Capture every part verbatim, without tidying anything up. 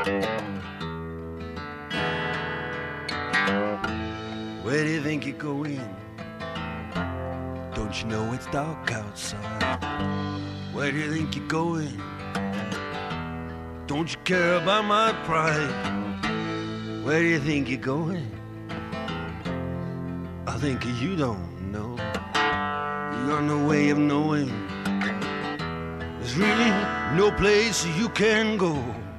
Where do you think you're going? Don't you know it's dark outside? Where do you think you're going? Don't you care about my pride? Where do you think you're going? I think you don't know. You got no way of knowing. There's really no place you can go.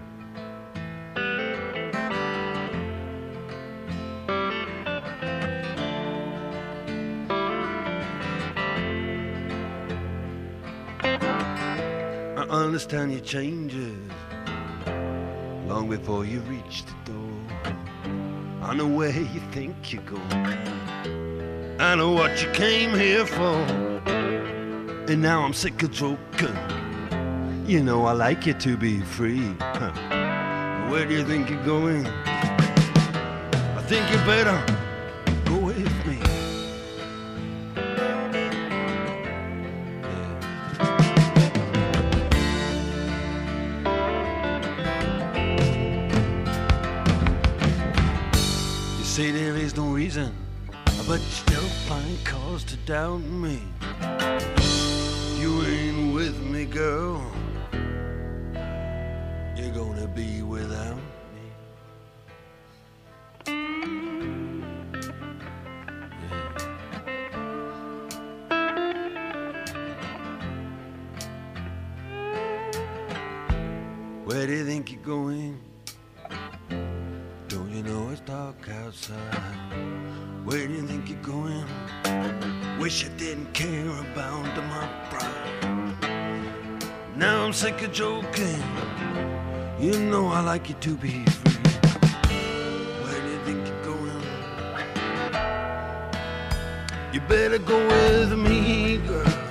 I understand your changes long before you reach the door. I know where you think you're going. I know what you came here for. And now I'm sick of joking. You know I like you to be free. Huh. Where do you think you're going? I think you better go with me. You say there is no reason, but you still find cause to doubt me. You ain't with me, girl. You're gonna be without me. Where do you think you're going? Don't you know it's dark outside? Where do you think you're going? Wish I didn't care about my pride. Now I'm sick of joking. You know I like you to be free. Where do you think you're going? You better go with me, girl.